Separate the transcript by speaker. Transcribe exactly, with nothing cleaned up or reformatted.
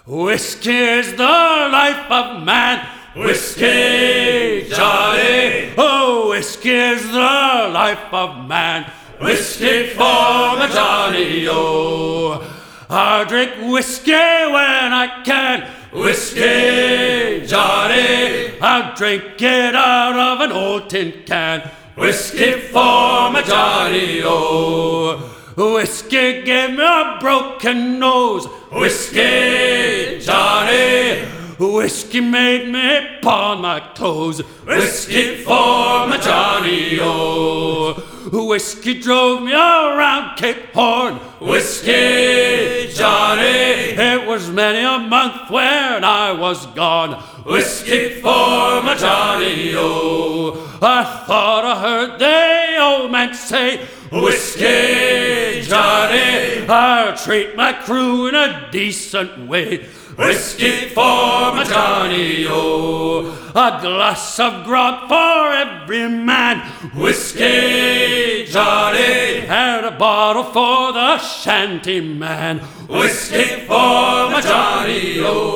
Speaker 1: Whiskey is the life of man. Whiskey, Johnny. Oh, whiskey is the life of man. Whiskey for the Johnny, oh. I drink whiskey when I can. Whiskey, Johnny. I'll drink it out of an old tin can. Whiskey for my Johnny, oh. Whiskey gave me a broken nose. Whiskey, Johnny. Whiskey made me pawn my toes. Whiskey for my Johnny, oh. Whiskey drove me around Cape Horn. Whiskey, Johnny. It was many a month when I was gone. Whiskey for my Johnny, oh. I thought I heard the old man say, Whiskey, Johnny. I'll treat my crew in a decent way. Whiskey for my Johnny, oh. A glass of grog for every man. Whiskey, Johnny. And a bottle for the shanty man. Whiskey for my Johnny, oh.